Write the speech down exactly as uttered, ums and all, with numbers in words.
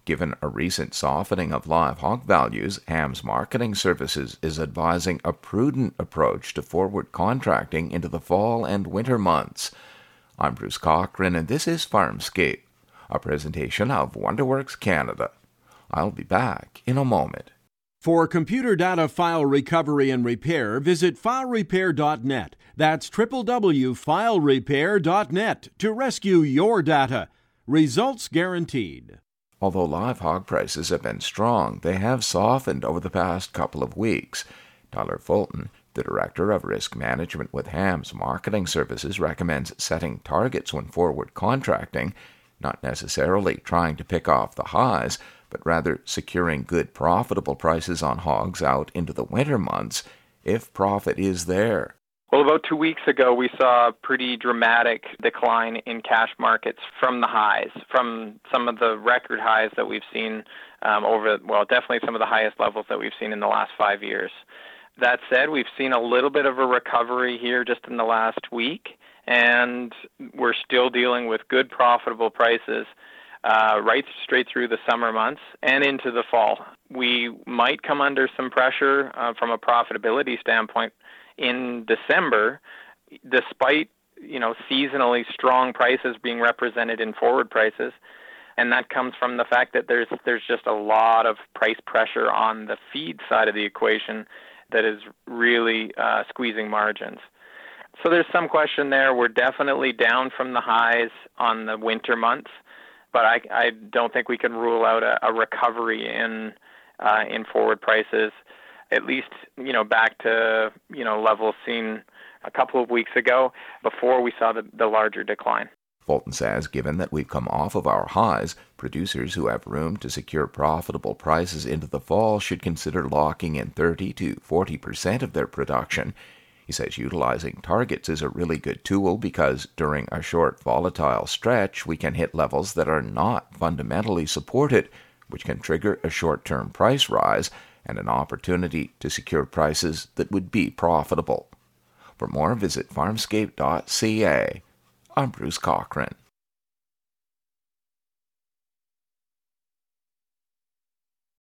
Given a recent softening of live hog values, Ham's Marketing Services is advising a prudent approach to forward contracting into the fall and winter months. I'm Bruce Cochran, and this is Farmscape, a presentation of WonderWorks Canada. I'll be back in a moment. For computer data file recovery and repair, visit file repair dot net. That's w w w dot file repair dot net to rescue your data. Results guaranteed. Although live hog prices have been strong, they have softened over the past couple of weeks. Tyler Fulton, the Director of Risk Management with Ham's Marketing Services, recommends setting targets when forward contracting, not necessarily trying to pick off the highs, but rather securing good profitable prices on hogs out into the winter months, if profit is there. Well, about two weeks ago, we saw a pretty dramatic decline in cash markets from the highs, from some of the record highs that we've seen um, over, well, definitely some of the highest levels that we've seen in the last five years. That said, we've seen a little bit of a recovery here just in the last week, and we're still dealing with good profitable prices uh, right straight through the summer months and into the fall. We might come under some pressure uh, from a profitability standpoint in December, despite, you know, seasonally strong prices being represented in forward prices. And that comes from the fact that there's there's just a lot of price pressure on the feed side of the equation that is really uh, squeezing margins. So there's some question there. We're definitely down from the highs on the winter months, but I, I don't think we can rule out a, a recovery in uh, in forward prices, at least, you know, back to, you know, levels seen a couple of weeks ago before we saw the, the larger decline. Fulton says given that we've come off of our highs, producers who have room to secure profitable prices into the fall should consider locking in thirty to forty percent of their production. He says utilizing targets is a really good tool because during a short volatile stretch, we can hit levels that are not fundamentally supported, which can trigger a short-term price rise and an opportunity to secure prices that would be profitable. For more, visit farmscape dot c a. I'm Bruce Cochran.